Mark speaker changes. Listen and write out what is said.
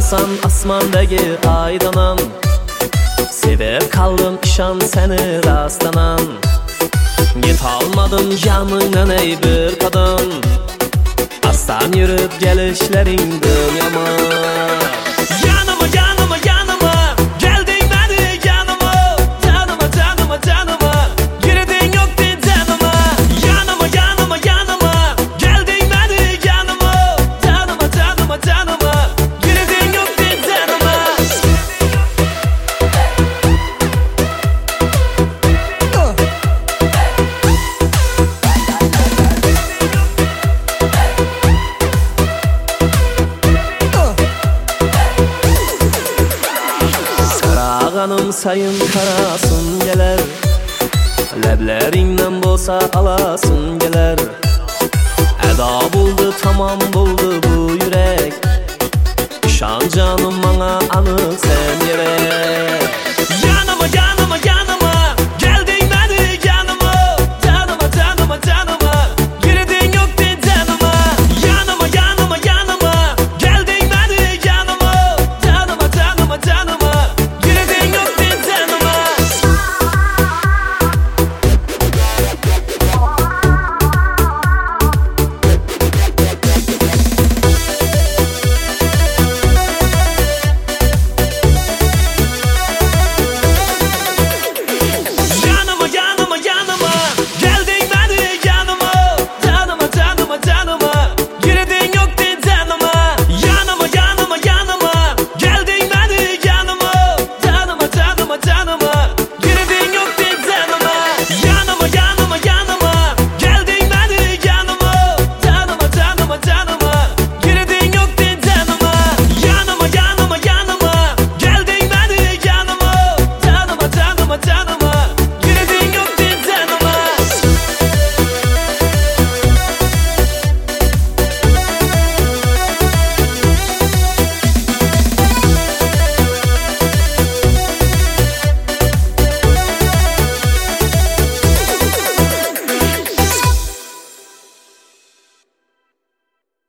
Speaker 1: Kararsan asmandagi aydanan, sevip kaldım işan seni rastlanan. Yetolmadım yanından ey bir kadın, aslan yürüp gelişlerin yaman. Yanıma yanıma yanıma geldin beni yanıma, canıma canıma canıma girdin yoktu canıma. Yanıma yanıma yanıma geldin beni yanıma, canıma canıma canıma girdin yoktu canıma. Karağanım sayın karasın geler, leblerinden bolsa alasın geler. Eda buldu tamam buldu bu yürek, İşan canım bana anı sen gerek.